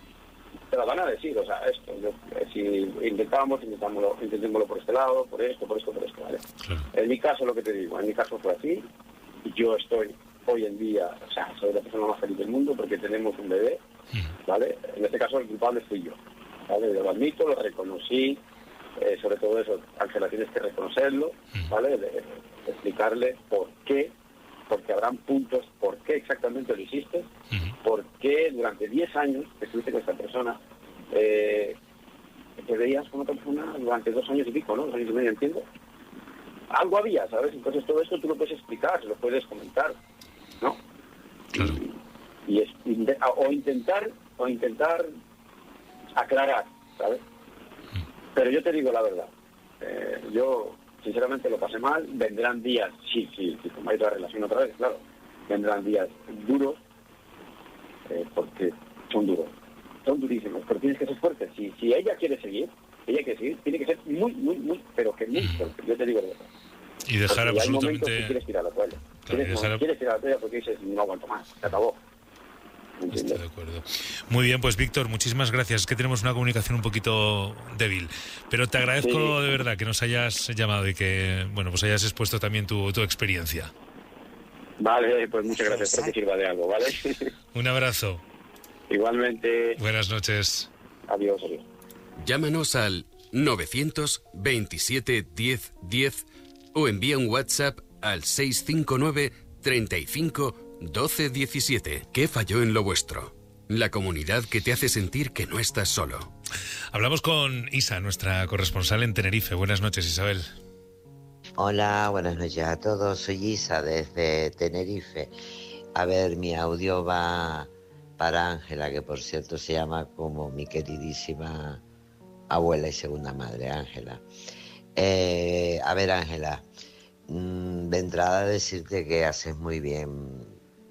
te la van a decir, o sea, esto, yo, eh, si intentamos, intentámoslo, intentémoslo por este lado, por esto, por esto, por esto, ¿vale? Claro. En mi caso, lo que te digo, en mi caso fue así, yo estoy hoy en día, o sea, soy la persona más feliz del mundo porque tenemos un bebé, ¿vale? En este caso el culpable fui yo, ¿vale? Lo admito, lo reconocí, eh, sobre todo eso, Ángela, tienes que reconocerlo, ¿vale? De, de explicarle por qué, porque habrán puntos, por qué exactamente lo hiciste, por qué durante diez años que estuviste con esta persona, eh, te veías con otra persona durante dos años y pico, ¿no? Dos años y medio, entiendo. Algo había, ¿sabes? Entonces todo esto tú lo puedes explicar, lo puedes comentar, ¿no? Claro. Y, y es, o intentar o intentar aclarar, ¿sabes? Pero yo te digo la verdad, eh, yo sinceramente lo pasé mal, vendrán días, sí, sí, si tomáis la relación otra vez, claro, vendrán días duros, eh, porque son duros, son durísimos, pero tienes que ser fuerte. Si, si ella quiere seguir, ella quiere seguir, tiene que ser muy, muy, muy, pero que muy fuerte, yo te digo de verdad. Y dejar porque absolutamente... Hay momentos que quieres tirar la toalla. Claro, quieres, dejar... no, quieres tirar la toalla porque dices, no aguanto más, se acabó. Estoy de acuerdo. Muy bien, pues Víctor, muchísimas gracias. Es que tenemos una comunicación un poquito débil, pero te agradezco Sí. de verdad que nos hayas llamado y que, bueno, pues hayas expuesto también tu, tu experiencia. Vale, pues muchas gracias, espero que sirva de algo, ¿vale? Un abrazo. Igualmente. Buenas noches. Adiós, adiós. Llámanos al nueve veintisiete diez diez o envía un WhatsApp al seis cinco nueve treinta y cinco doce diecisiete. ¿Qué falló en lo vuestro? La comunidad que te hace sentir que no estás solo. Hablamos con Isa, nuestra corresponsal en Tenerife. Buenas noches, Isabel. Hola, buenas noches a todos. Soy Isa desde Tenerife. A ver, mi audio va para Ángela, que por cierto se llama como mi queridísima abuela y segunda madre, Ángela. Eh, a ver, Ángela, mm, de entrada decirte que haces muy bien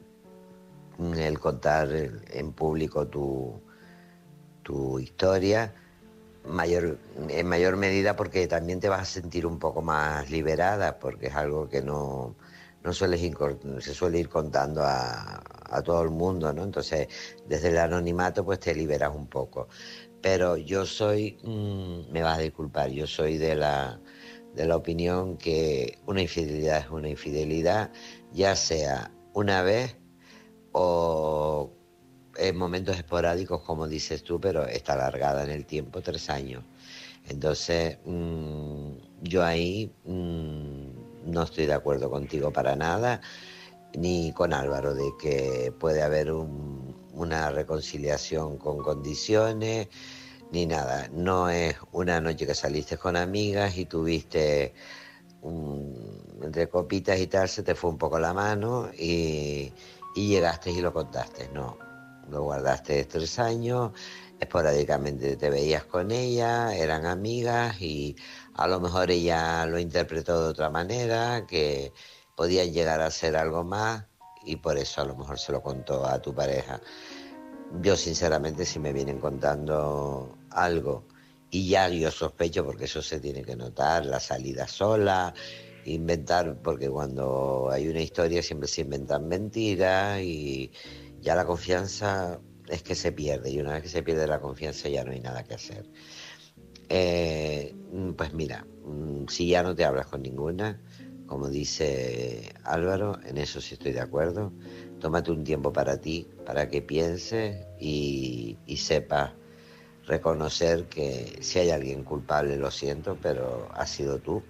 el contar en público tu, tu historia, mayor, en mayor medida porque también te vas a sentir un poco más liberada, porque es algo que no, no sueles ir, se suele ir contando a, a todo el mundo, ¿no? Entonces, desde el anonimato pues te liberas un poco. Pero yo soy, mmm, me vas a disculpar, yo soy de la, de la opinión que una infidelidad es una infidelidad, ya sea una vez o en momentos esporádicos, como dices tú, pero está alargada en el tiempo, tres años. Entonces, mmm, yo ahí mmm, no estoy de acuerdo contigo para nada, ni con Álvaro, de que puede haber un, una reconciliación con condiciones, ni nada. No es una noche que saliste con amigas y tuviste, um, entre copitas y tal, se te fue un poco la mano y... y llegaste y lo contaste. No, lo guardaste tres años, esporádicamente te veías con ella, eran amigas y a lo mejor ella lo interpretó de otra manera, que podían llegar a ser algo más y por eso a lo mejor se lo contó a tu pareja. Yo sinceramente, si me vienen contando algo y ya yo sospecho, porque eso se tiene que notar, la salida sola, inventar, porque cuando hay una historia siempre se inventan mentiras y ya la confianza es que se pierde, y una vez que se pierde la confianza ya no hay nada que hacer. Eh, pues mira, si ya no te hablas con ninguna, como dice Álvaro, en eso sí estoy de acuerdo. Tómate un tiempo para ti, para que pienses y, y sepas reconocer que si hay alguien culpable, lo siento, pero has sido tú,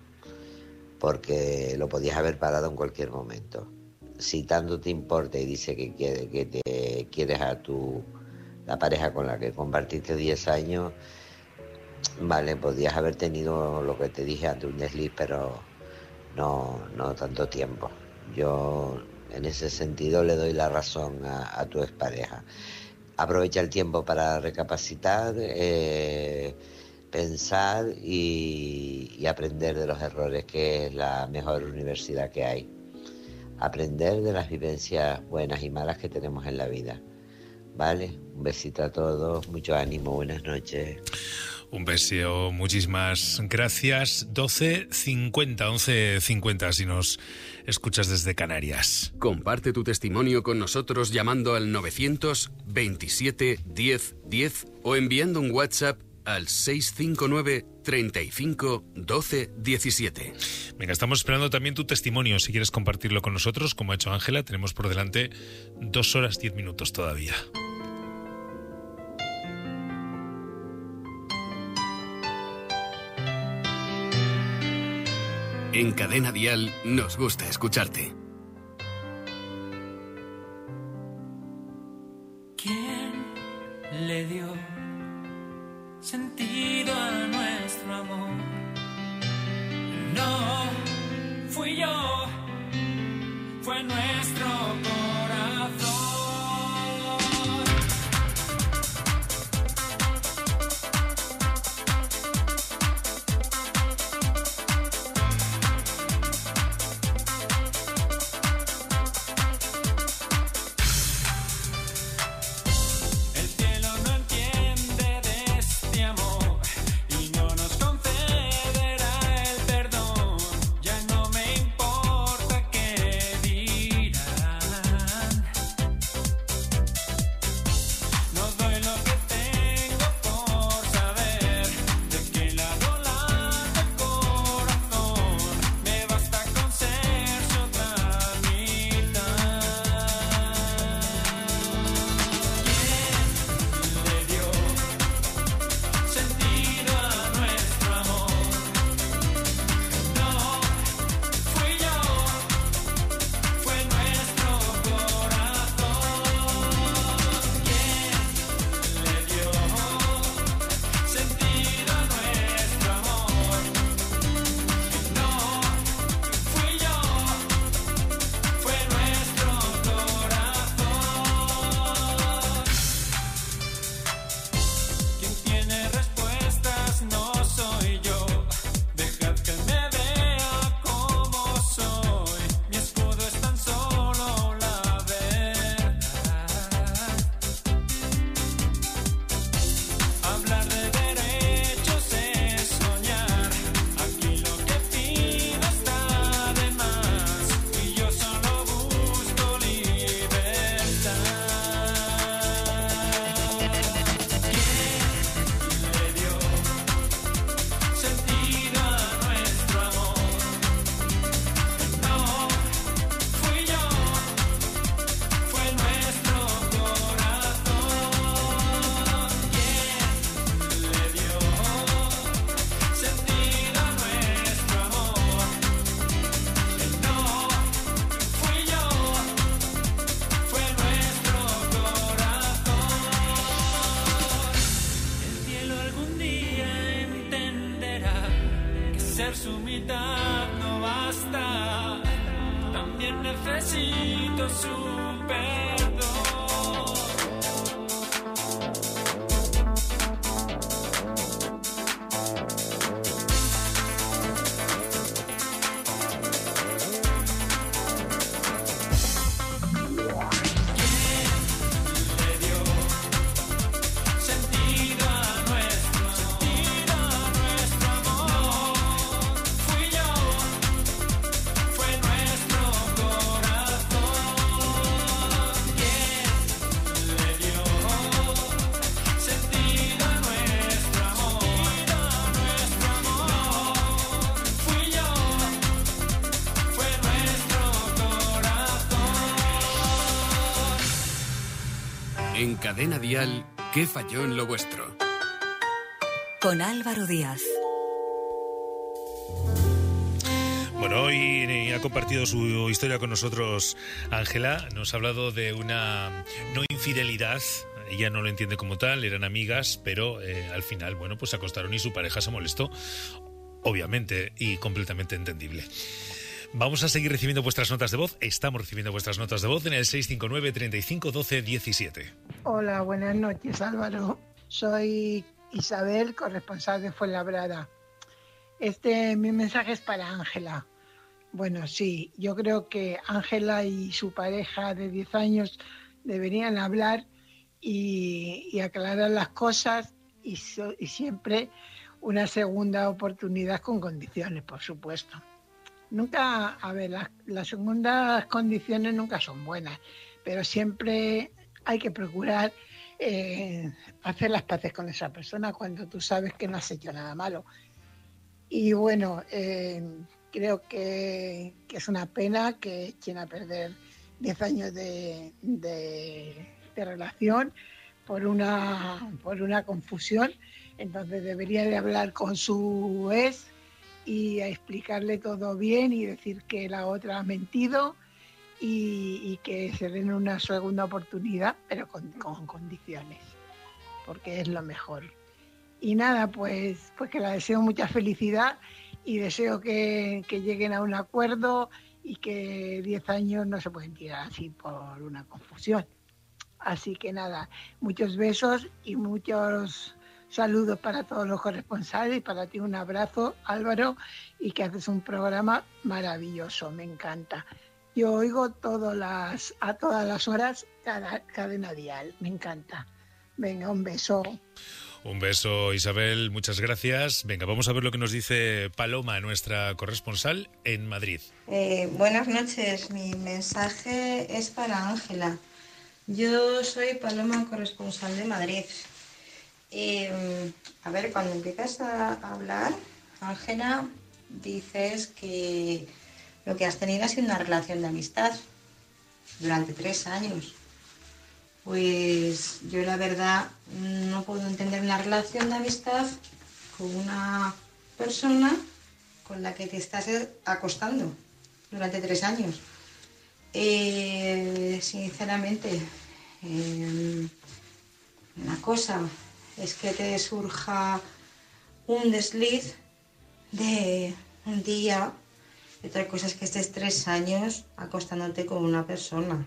porque lo podías haber parado en cualquier momento. Si tanto te importa y dice que, quiere, que te quieres a tu la pareja con la que compartiste diez años, vale, podías haber tenido lo que te dije antes, un desliz, pero no, no tanto tiempo. Yo en ese sentido le doy la razón a, a tu expareja. Aprovecha el tiempo para recapacitar, eh, pensar y, y aprender de los errores, que es la mejor universidad que hay. Aprender de las vivencias buenas y malas que tenemos en la vida. ¿Vale? Un besito a todos, mucho ánimo, buenas noches. Un beso, muchísimas gracias. doce cincuenta, once cincuenta si nos escuchas desde Canarias. Comparte tu testimonio con nosotros llamando al nueve veintisiete diez diez o enviando un WhatsApp al seis cinco nueve treinta y cinco doce diecisiete. Venga, estamos esperando también tu testimonio. Si quieres compartirlo con nosotros, como ha hecho Ángela, tenemos por delante dos horas diez minutos todavía. En Cadena Dial nos gusta escucharte. ¿Quién le dio sentido a nuestro amor? No fui yo, fue nuestro corazón. El cielo no entiende de este amor y no nos concederá el perdón. Ya no me importa qué dirán. ser su mitad no basta, también necesito su perdón. En Cadena Dial, ¿qué falló en lo vuestro? Con Álvaro Díaz. Bueno, hoy ha compartido su historia con nosotros Ángela. Nos ha hablado de una no infidelidad. Ella no lo entiende como tal, eran amigas, pero eh, al final, bueno, pues se acostaron y su pareja se molestó. Obviamente y completamente entendible. Vamos a seguir recibiendo vuestras notas de voz. Estamos recibiendo vuestras notas de voz en el seis cinco nueve, treinta y cinco, doce, diecisiete. Hola, buenas noches, Álvaro. Soy Isabel, corresponsal de Fuenlabrada. Este, mi mensaje es para Ángela. Bueno, sí, yo creo que Ángela y su pareja de diez años deberían hablar y, y aclarar las cosas y, so, y siempre una segunda oportunidad con condiciones, por supuesto. Nunca, a ver, las, las segundas condiciones nunca son buenas, pero siempre hay que procurar eh, hacer las paces con esa persona cuando tú sabes que no has hecho nada malo. Y bueno, eh, creo que, que es una pena que echen a perder diez años de, de, de relación por una, por una confusión. Entonces debería de hablar con su ex y a explicarle todo bien y decir que la otra ha mentido y, y que se den una segunda oportunidad, pero con, con condiciones, porque es lo mejor. Y nada, pues, pues que la deseo mucha felicidad y deseo que, que lleguen a un acuerdo y que diez años no se pueden tirar así por una confusión. Así que nada, muchos besos y muchos saludos para todos los corresponsales y para ti un abrazo, Álvaro, y que haces un programa maravilloso, me encanta. Yo oigo todas las, a todas las horas cada, Cadena Dial, me encanta. Venga, un beso. Un beso, Isabel, muchas gracias. Venga, vamos a ver lo que nos dice Paloma, nuestra corresponsal en Madrid. Eh, buenas noches, mi mensaje es para Ángela. Yo soy Paloma, corresponsal de Madrid. Eh, a ver, cuando empiezas a hablar, Ángela, dices que lo que has tenido ha sido una relación de amistad durante tres años. Pues yo la verdad no puedo entender una relación de amistad con una persona con la que te estás acostando durante tres años. Eh, sinceramente, eh, una cosa es que te surja un desliz de un día y otra cosa es que estés tres años acostándote con una persona.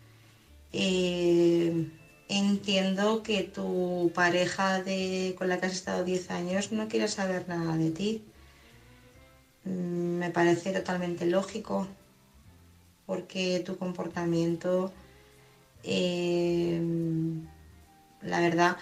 Eh, entiendo que tu pareja de, con la que has estado diez años no quiera saber nada de ti. Mm, me parece totalmente lógico porque tu comportamiento, eh, la verdad,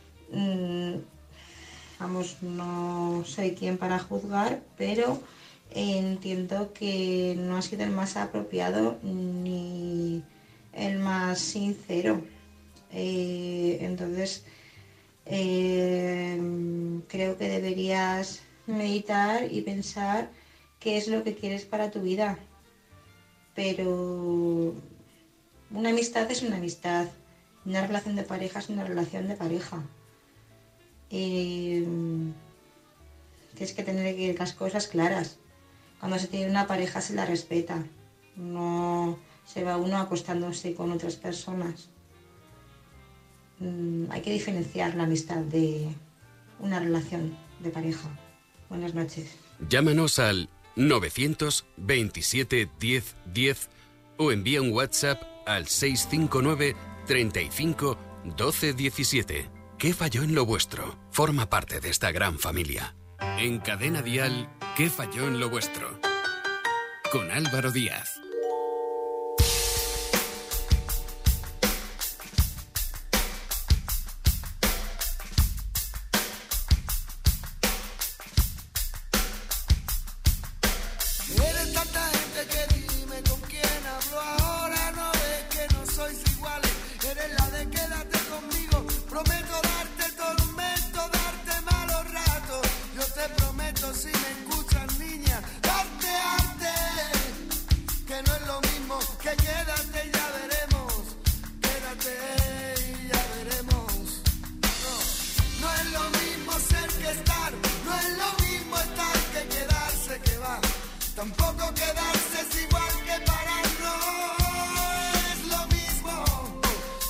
vamos, no soy quien para juzgar, pero entiendo que no ha sido el más apropiado ni el más sincero. Eh, entonces, eh, creo que deberías meditar y pensar qué es lo que quieres para tu vida. Pero una amistad es una amistad, una relación de pareja es una relación de pareja. Eh, tienes que tener las cosas claras. Cuando se tiene una pareja se la respeta, no se va uno acostándose con otras personas. Mm, hay que diferenciar la amistad de una relación de pareja. Buenas noches. Llámanos al novecientos veintisiete diez diez o envía un WhatsApp al seiscientos cincuenta y nueve treinta y cinco doce diecisiete. ¿Qué falló en lo vuestro? Forma parte de esta gran familia. En Cadena Dial, ¿qué falló en lo vuestro? Con Álvaro Díaz. Eres tanta gente que dime con quién hablo ahora. No ves que no sois iguales. Eres la de quédate conmigo. Prometo